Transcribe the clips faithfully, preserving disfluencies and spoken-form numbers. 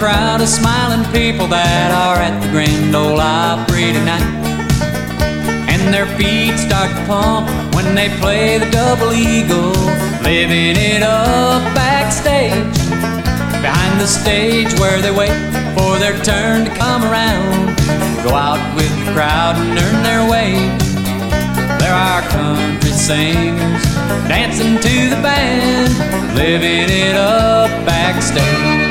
crowd of smiling people that are at the Grand Ole Opry tonight. And their feet start to pump when they play the Double Eagle, living it up backstage, behind the stage where they wait for their turn to come around, go out with the crowd and earn their way. There are country singers dancing to the band, living it up backstage.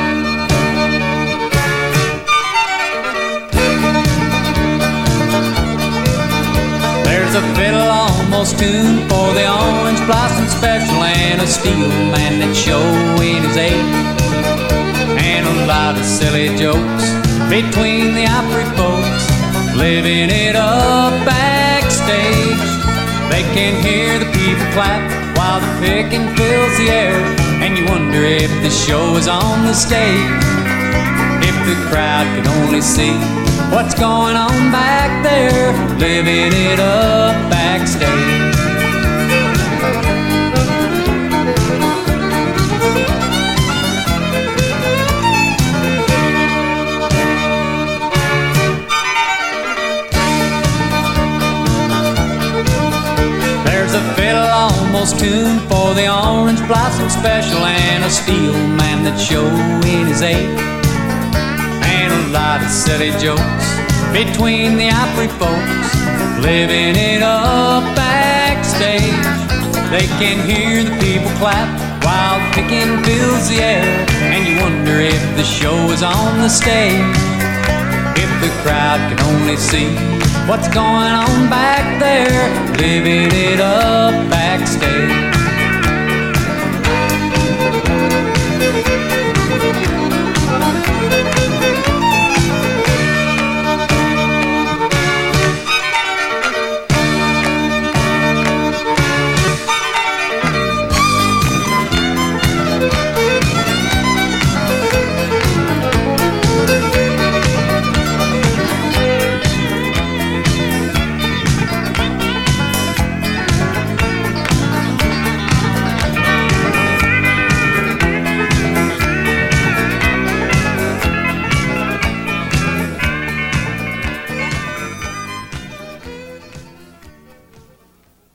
There's a fiddle almost tuned for the Orange Blossom Special, and a steel man that's showing his age, and a lot of silly jokes between the Opry folks, living it up backstage. They can hear the people clap while the picking fills the air, and you wonder if the show is on the stage. If the crowd could only see what's going on back there, living it up backstage. There's a fiddle almost tuned for the Orange Blossom Special, and a steel man that's showing his age, and a lot of silly jokes between the Opry folks, living it up backstage. They can hear the people clap while the picking fills the air, and you wonder if the show is on the stage. If the crowd can only see what's going on back there, living it up backstage.